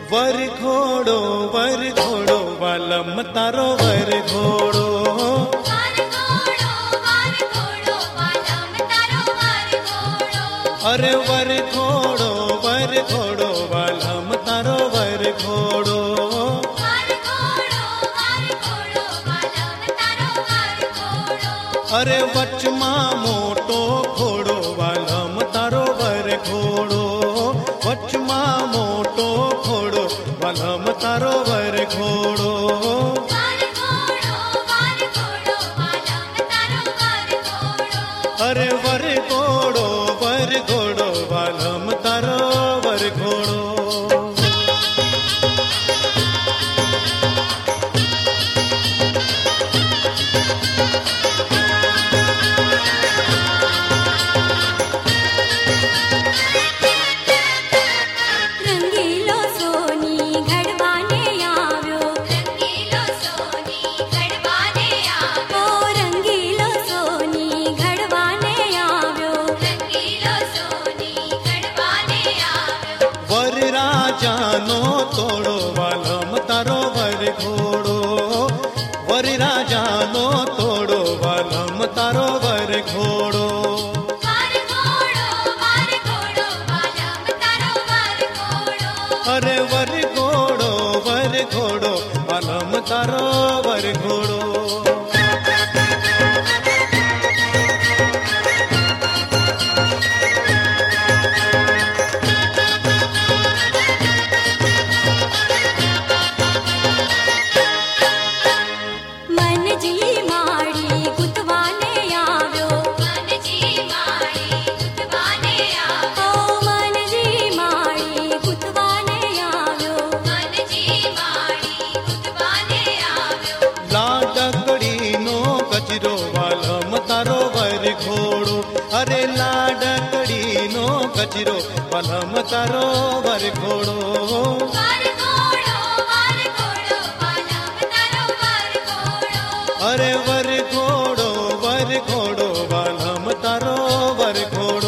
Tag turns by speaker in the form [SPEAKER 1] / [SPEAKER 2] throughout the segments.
[SPEAKER 1] वर घोड़ो वालम तारो वर घोड़ो। अरे वर घोड़ो वालम तारो वर घोड़ो। अरे वचमा मोटो घोड़ो वालम तारो वर घोड़ो। वचमा मोटो घोड़ो वालम तारो वर घोड़ो। अरे वर घोड़ो वालम तारो वर घोड़ो। राजानो तोड़ो वालम तारो वर घोड़ो। वर राजानो तोड़ो वालम तारो वर घोड़ो। अरे वर घोड़ो वालम तारो वर घोड़ो। अरे लाडकड़ी नो कचरो वालम तारो वर घोड़ो। अरे वर घोड़ो वालम तारो वर घोड़ो।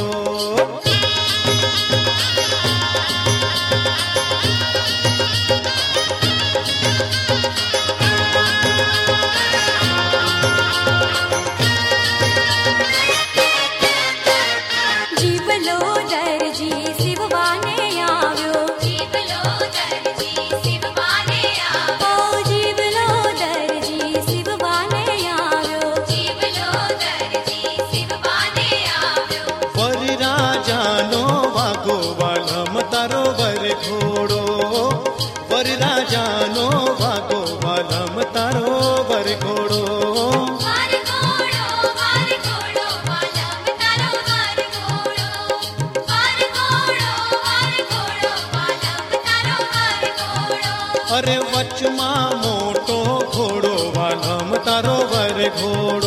[SPEAKER 1] तारो वर घोड़ो। वर राजानो भागो वालम तारो वर घोड़ो। अरे वचमा मोटो घोड़ो वालम तारो वर घोड़ो।